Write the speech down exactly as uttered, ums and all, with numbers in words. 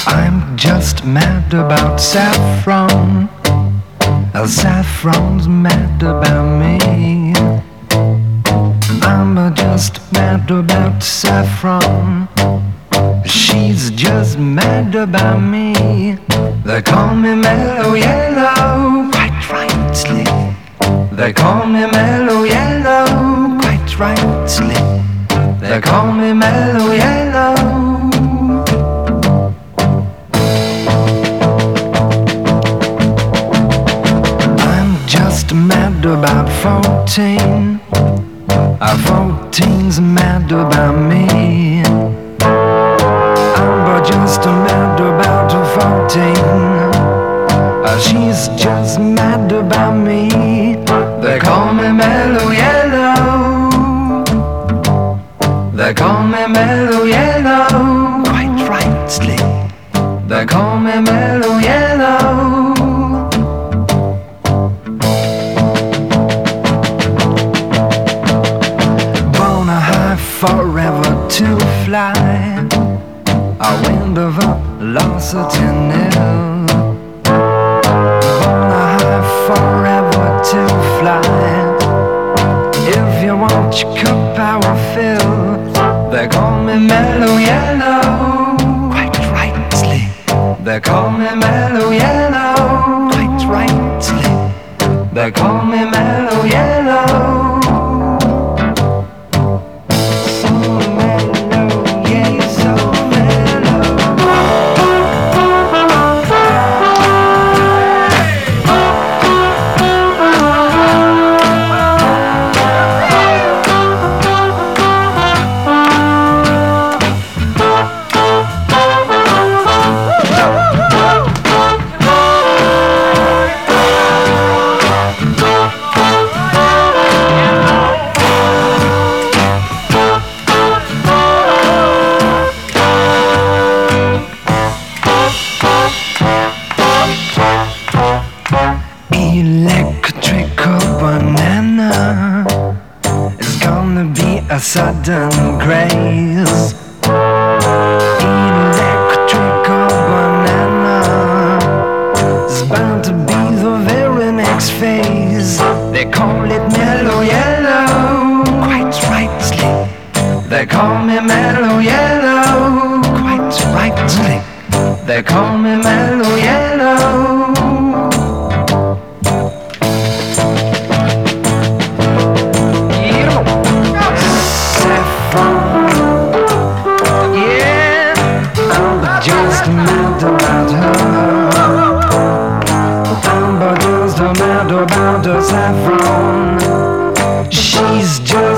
I'm just mad about saffron. Uh, Saffron's mad about me. I'm uh, just mad about saffron. She's just mad about me. They call me Mellow Yellow, quite rightly. They call me Mellow Yellow, quite rightly. They call me Mellow Yellow. Just mad about fourteen. Uh, fourteen's mad about me. I'm just mad about fourteen. Uh, she's just mad about me. They call me Mellow Yellow. They call me Mellow Yellow, quite rightly. They call me Mellow Yellow. Forever to fly, a wind of velocity nil. Born high forever to fly. If you want your cup, I will fill. They call me Mellow Yellow, quite rightly. They call me Mellow Yellow, quite rightly. They call me Mellow Yellow. Electrical banana is gonna be a sudden grace. Electrical banana is bound to be the very next phase. They call it Mellow Yellow, quite rightly. They call me Mellow Yellow, quite rightly. They call me Mellow Yellow. Just mad about her. I'm just mad about her saffron. She's just